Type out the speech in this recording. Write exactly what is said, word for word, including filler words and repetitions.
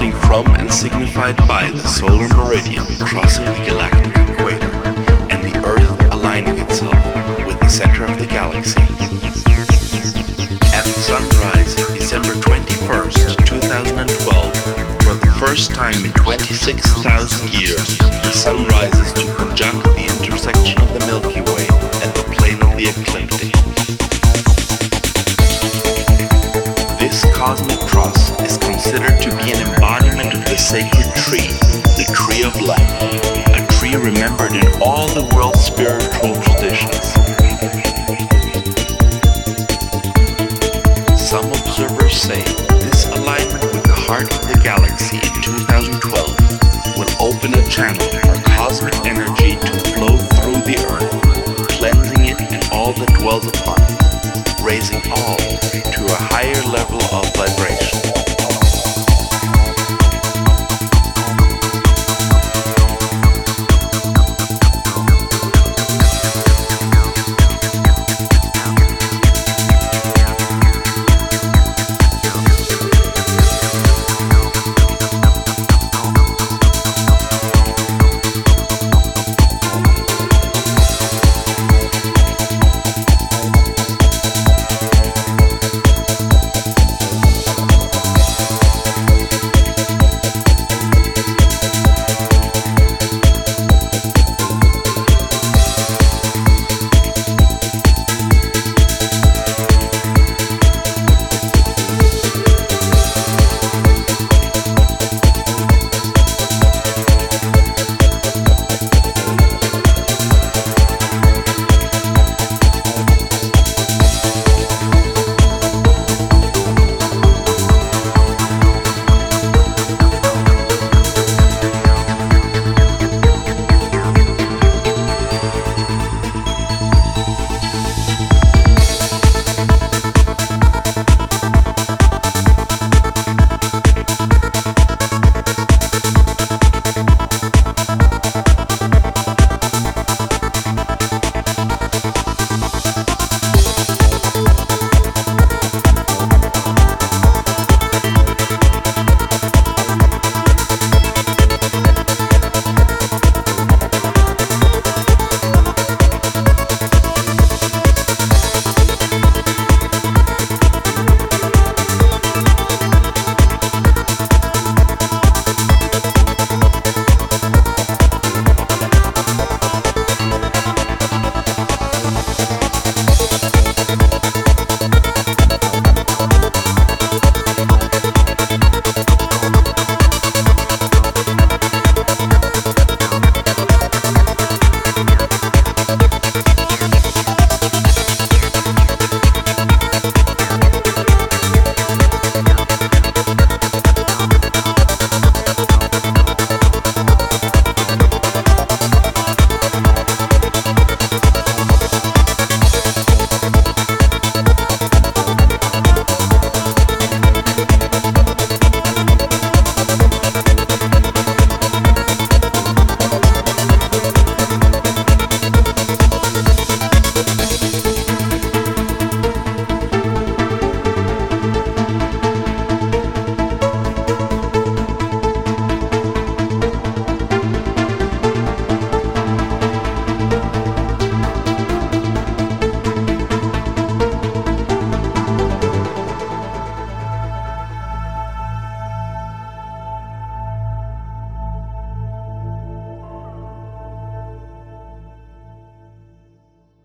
originating from and signified by the solar meridian crossing the galactic equator and the Earth aligning itself with the center of the galaxy. At sunrise, December twenty-first, two thousand twelve, for the first time in twenty-six thousand years, the sun rises to conjunct the intersection of the Milky Way and the plane of the ecliptic. This cosmic cross is considered to be an embodiment of the sacred tree, the tree of life, a tree remembered in all the world's spiritual traditions. Some observers say this alignment with the heart of the galaxy in two thousand twelve will open a channel for cosmic energy to flow through the Earth, cleansing it and all that dwells upon it, raising all to a higher level of vibration.